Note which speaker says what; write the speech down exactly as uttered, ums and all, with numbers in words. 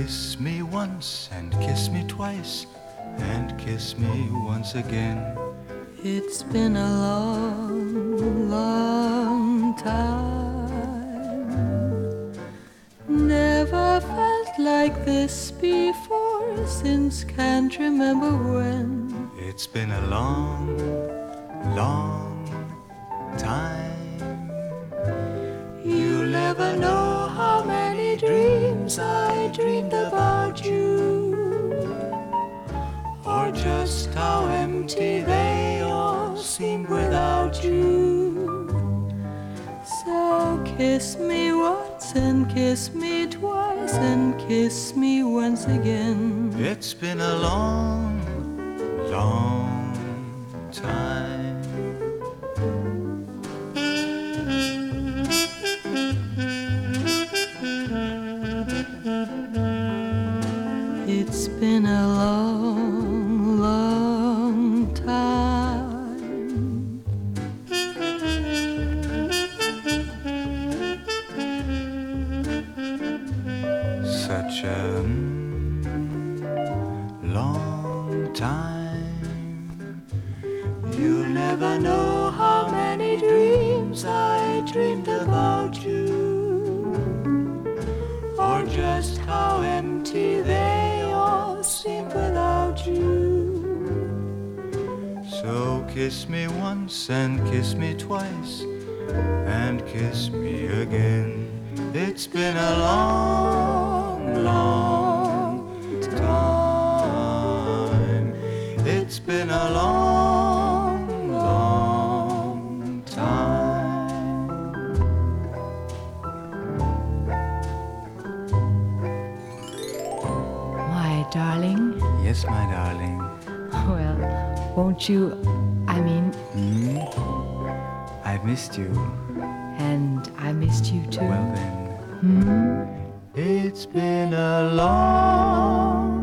Speaker 1: kiss me once and kiss me twice and kiss me once again.
Speaker 2: It's been a long, long time. Never felt like this before, since can't remember when.
Speaker 1: It's been a long, long time.
Speaker 2: You'll never know how many dreams I dreamed about you,
Speaker 1: or just how empty they all seemed without you.
Speaker 2: So kiss me once and kiss me twice and kiss me once again.
Speaker 1: It's been a long, long time.
Speaker 2: It's been a long, long time.
Speaker 1: Such a mm, long time. You'll never know how many dreams I dreamed about you, or just how empty they all seem without you. So kiss me once and kiss me twice and kiss me again. It's been a long, long time. It's been a long, long time.
Speaker 3: My darling.
Speaker 1: Yes, my darling.
Speaker 3: Well, won't you, I mean,
Speaker 1: Hmm? I've missed you.
Speaker 3: and I missed you too.
Speaker 1: Well then,
Speaker 3: Hmm?
Speaker 1: it's been a long